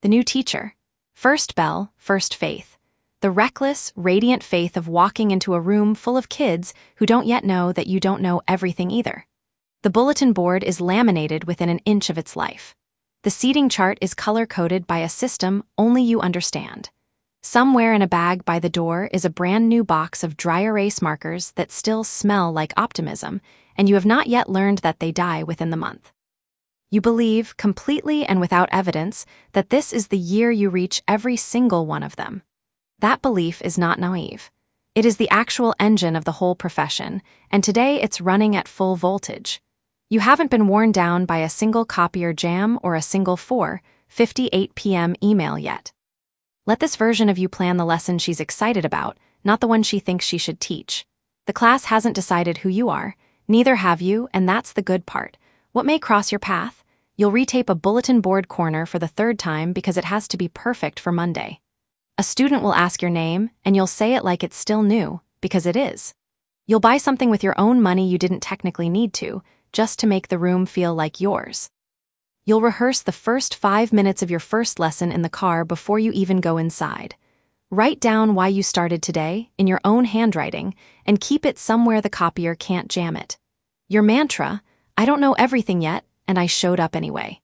The new teacher. First bell, first faith. The reckless, radiant faith of walking into a room full of kids who don't yet know that you don't know everything either. The bulletin board is laminated within an inch of its life. The seating chart is color-coded by a system only you understand. Somewhere in a bag by the door is a brand new box of dry erase markers that still smell like optimism, and you have not yet learned that they die within the month. You believe, completely and without evidence, that this is the year you reach every single one of them. That belief is not naive. It is the actual engine of the whole profession, and today it's running at full voltage. You haven't been worn down by a single copier jam or a single 4:58 p.m. email yet. Let this version of you plan the lesson she's excited about, not the one she thinks she should teach. The class hasn't decided who you are, neither have you, and that's the good part. What may cross your path? You'll retape a bulletin board corner for the third time because it has to be perfect for Monday. A student will ask your name, and you'll say it like it's still new, because it is. You'll buy something with your own money you didn't technically need to, just to make the room feel like yours. You'll rehearse the first 5 minutes of your first lesson in the car before you even go inside. Write down why you started today, in your own handwriting, and keep it somewhere the copier can't jam it. Your mantra, I don't know everything yet, and I showed up anyway.